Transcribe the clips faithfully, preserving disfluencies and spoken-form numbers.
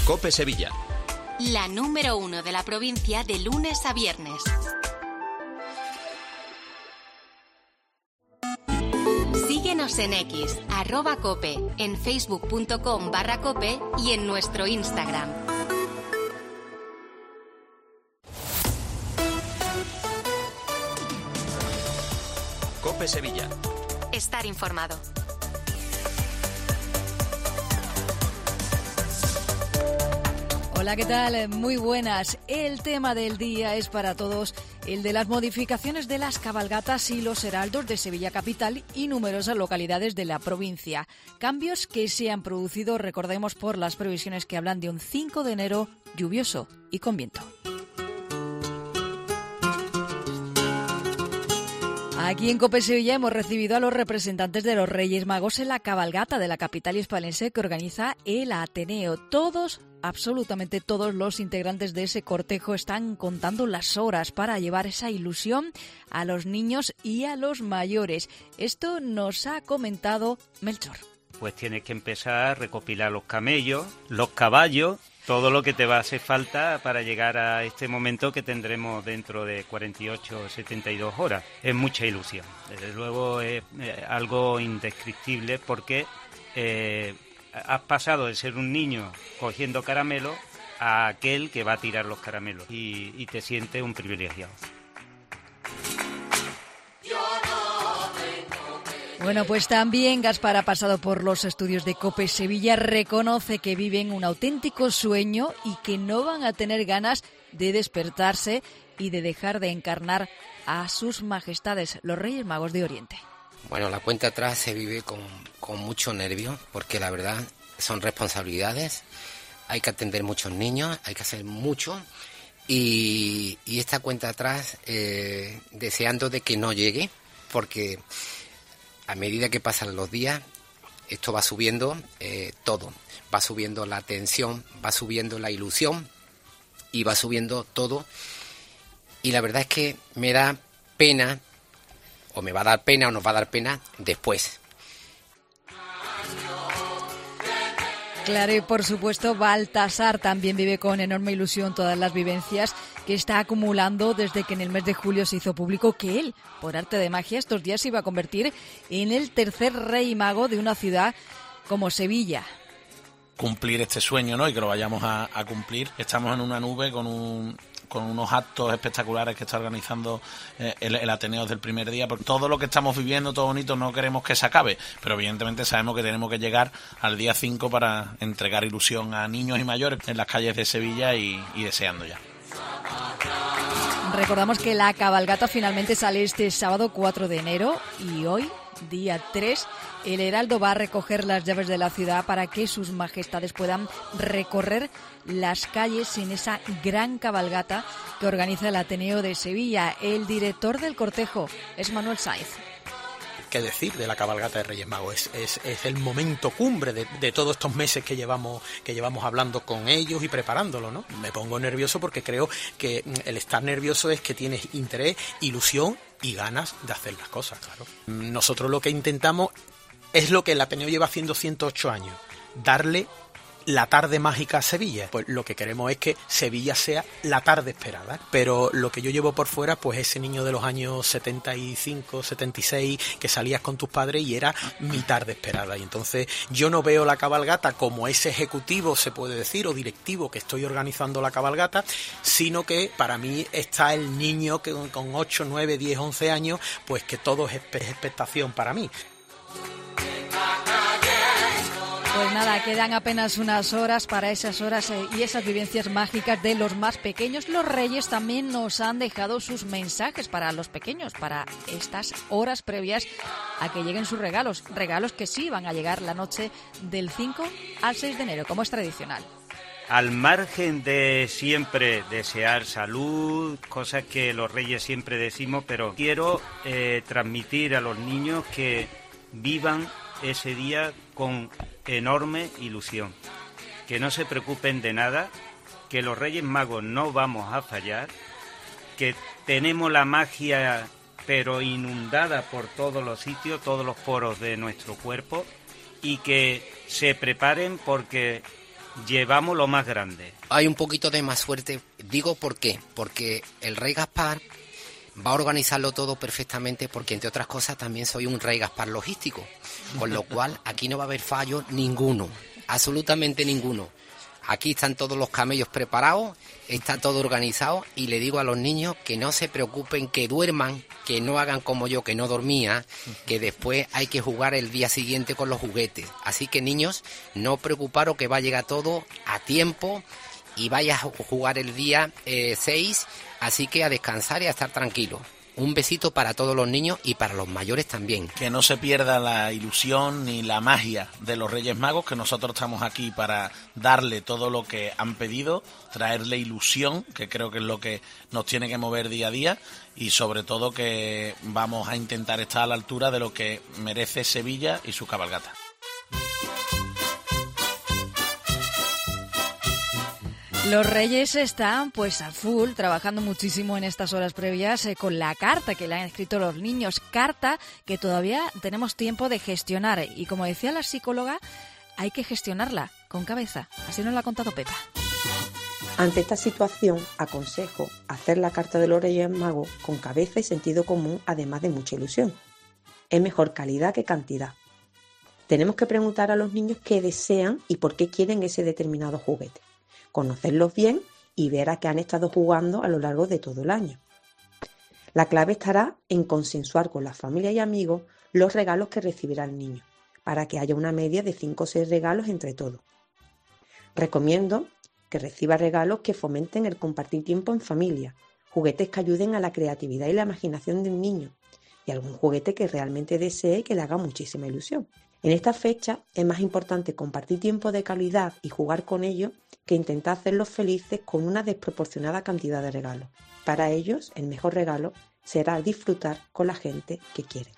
COPE Sevilla. La número uno de la provincia de lunes a viernes. Síguenos en X, arroba cope, en facebook.com barra cope y en nuestro Instagram. COPE Sevilla. Estar informado. Hola, ¿qué tal? Muy buenas. El tema del día es para todos el de las modificaciones de las cabalgatas y los heraldos de Sevilla Capital y numerosas localidades de la provincia. Cambios que se han producido, recordemos, por las previsiones que hablan de un cinco de enero lluvioso y con viento. Aquí en COPE Sevilla hemos recibido a los representantes de los Reyes Magos en la cabalgata de la capital hispalense que organiza el Ateneo. Todos, absolutamente todos los integrantes de ese cortejo están contando las horas para llevar esa ilusión a los niños y a los mayores. Esto nos ha comentado Melchor. Pues tienes que empezar a recopilar los camellos, los caballos, todo lo que te va a hacer falta para llegar a este momento que tendremos dentro de cuarenta y ocho o setenta y dos horas. Es mucha ilusión. Desde luego es eh, algo indescriptible porque eh, has pasado de ser un niño cogiendo caramelos a aquel que va a tirar los caramelos y, y te sientes un privilegiado. Bueno, pues también Gaspar ha pasado por los estudios de COPE Sevilla, reconoce que viven un auténtico sueño y que no van a tener ganas de despertarse y de dejar de encarnar a sus majestades, los Reyes Magos de Oriente. Bueno, la cuenta atrás se vive con, con mucho nervio, porque la verdad son responsabilidades, hay que atender muchos niños, hay que hacer mucho, y, y esta cuenta atrás eh, deseando de que no llegue, porque a medida que pasan los días, esto va subiendo eh, todo. Va subiendo la tensión, va subiendo la ilusión y va subiendo todo. Y la verdad es que me da pena, o me va a dar pena o nos va a dar pena después. Claro, y por supuesto Baltasar también vive con enorme ilusión todas las vivencias que está acumulando desde que en el mes de julio se hizo público que él, por arte de magia, estos días se iba a convertir en el tercer rey mago de una ciudad como Sevilla. Cumplir este sueño, ¿no? Y que lo vayamos a, a cumplir. Estamos en una nube con un... con unos actos espectaculares que está organizando eh, el, el Ateneo desde el primer día, porque todo lo que estamos viviendo, todo bonito, no queremos que se acabe, pero evidentemente sabemos que tenemos que llegar al día cinco para entregar ilusión a niños y mayores en las calles de Sevilla y, y deseando ya. Recordamos que la cabalgata finalmente sale este sábado cuatro de enero y hoy, día tres, el heraldo va a recoger las llaves de la ciudad para que sus majestades puedan recorrer las calles en esa gran cabalgata que organiza el Ateneo de Sevilla. El director del cortejo es Manuel Sáenz. ¿Qué decir de la cabalgata de Reyes Magos? Es, es, es el momento cumbre de, de todos estos meses que llevamos que llevamos hablando con ellos y preparándolo, ¿no? Me pongo nervioso porque creo que el estar nervioso es que tienes interés, ilusión y ganas de hacer las cosas, claro. Nosotros lo que intentamos es lo que el Ateneo lleva haciendo ciento ocho años, darle la tarde mágica a Sevilla. Pues lo que queremos es que Sevilla sea la tarde esperada, pero lo que yo llevo por fuera, pues ese niño de los años setenta y cinco, setenta y seis, que salías con tus padres y era mi tarde esperada, y entonces yo no veo la cabalgata como ese ejecutivo, se puede decir, o directivo que estoy organizando la cabalgata, sino que para mí está el niño que con ocho, nueve, diez, once años, pues que todo es expectación para mí. Pues nada, quedan apenas unas horas para esas horas y esas vivencias mágicas de los más pequeños. Los Reyes también nos han dejado sus mensajes para los pequeños, para estas horas previas a que lleguen sus regalos. Regalos que sí van a llegar la noche del cinco al seis de enero, como es tradicional. Al margen de siempre desear salud, cosas que los Reyes siempre decimos, pero quiero eh, transmitir a los niños que vivan ese día con enorme ilusión, que no se preocupen de nada, que los Reyes Magos no vamos a fallar, que tenemos la magia pero inundada por todos los sitios, todos los poros de nuestro cuerpo, y que se preparen porque llevamos lo más grande. Hay un poquito de más suerte. Digo por qué. Porque el Rey Gaspar va a organizarlo todo perfectamente, porque entre otras cosas también soy un Rey Gaspar logístico. Con lo cual aquí no va a haber fallo ninguno. Absolutamente ninguno. Aquí están todos los camellos preparados, está todo organizado y le digo a los niños que no se preocupen, que duerman, que no hagan como yo, que no dormía, que después hay que jugar el día siguiente con los juguetes. Así que niños, no preocuparos, que va a llegar todo a tiempo y vaya a jugar el día eh, seis, así que a descansar y a estar tranquilos. Un besito para todos los niños y para los mayores también. Que no se pierda la ilusión ni la magia de los Reyes Magos, que nosotros estamos aquí para darle todo lo que han pedido, traerle ilusión, que creo que es lo que nos tiene que mover día a día, y sobre todo que vamos a intentar estar a la altura de lo que merece Sevilla y su cabalgata. Los Reyes están pues a full, trabajando muchísimo en estas horas previas eh, con la carta que le han escrito los niños, carta que todavía tenemos tiempo de gestionar y, como decía la psicóloga, hay que gestionarla con cabeza. Así nos lo ha contado Pepa. Ante esta situación, aconsejo hacer la carta de los Reyes Magos con cabeza y sentido común, además de mucha ilusión. Es mejor calidad que cantidad. Tenemos que preguntar a los niños qué desean y por qué quieren ese determinado juguete. Conocerlos bien y ver a qué han estado jugando a lo largo de todo el año. La clave estará en consensuar con la familia y amigos los regalos que recibirá el niño, para que haya una media de cinco o seis regalos entre todos. Recomiendo que reciba regalos que fomenten el compartir tiempo en familia, juguetes que ayuden a la creatividad y la imaginación del niño, y algún juguete que realmente desee y que le haga muchísima ilusión. En esta fecha es más importante compartir tiempo de calidad y jugar con ellos que intentar hacerlos felices con una desproporcionada cantidad de regalos. Para ellos, el mejor regalo será disfrutar con la gente que quieren.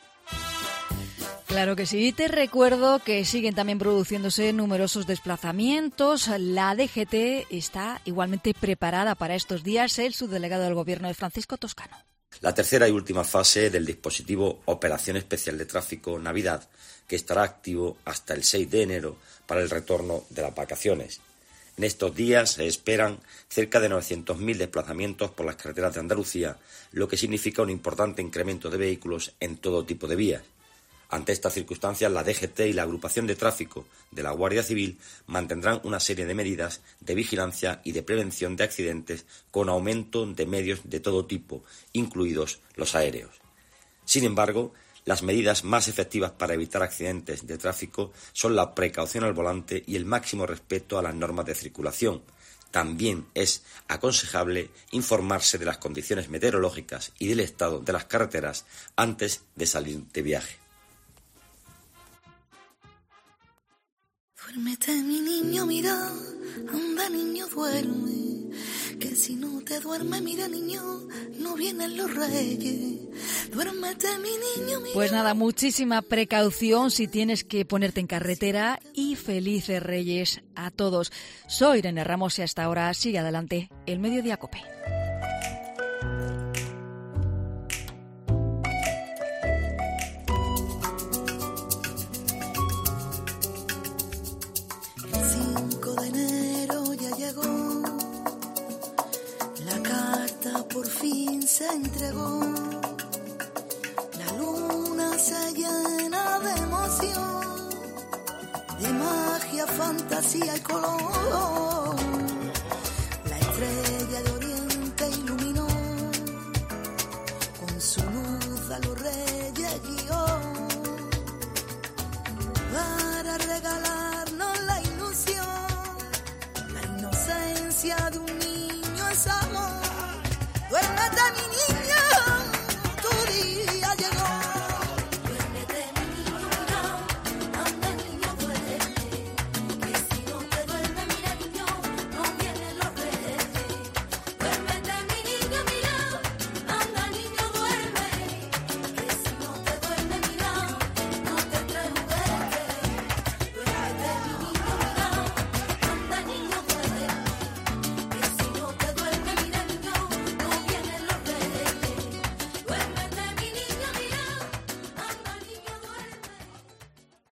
Claro que sí. Te recuerdo que siguen también produciéndose numerosos desplazamientos. La D G T está igualmente preparada para estos días. El subdelegado del Gobierno es Francisco Toscano. La tercera y última fase del dispositivo Operación Especial de Tráfico Navidad, que estará activo hasta el seis de enero para el retorno de las vacaciones. En estos días se esperan cerca de novecientos mil desplazamientos por las carreteras de Andalucía, lo que significa un importante incremento de vehículos en todo tipo de vías. Ante estas circunstancias, la D G T y la Agrupación de Tráfico de la Guardia Civil mantendrán una serie de medidas de vigilancia y de prevención de accidentes con aumento de medios de todo tipo, incluidos los aéreos. Sin embargo, las medidas más efectivas para evitar accidentes de tráfico son la precaución al volante y el máximo respeto a las normas de circulación. También es aconsejable informarse de las condiciones meteorológicas y del estado de las carreteras antes de salir de viaje. Duérmete, mi niño, mira, anda, niño, duerme, que si no te duermes, mira, niño, no vienen los reyes. Duérmete, mi niño, mira. Pues nada, muchísima precaución si tienes que ponerte en carretera y felices Reyes a todos. Soy Irene Ramos y hasta ahora sigue adelante el Mediodía COPE. Por fin se entregó, la luna se llena de emoción, de magia, fantasía y color. La estrella de oriente iluminó, con su luz a los reyes guió, para regalarnos la ilusión, la inocencia de un niño es amor. Duérmete, mi niño.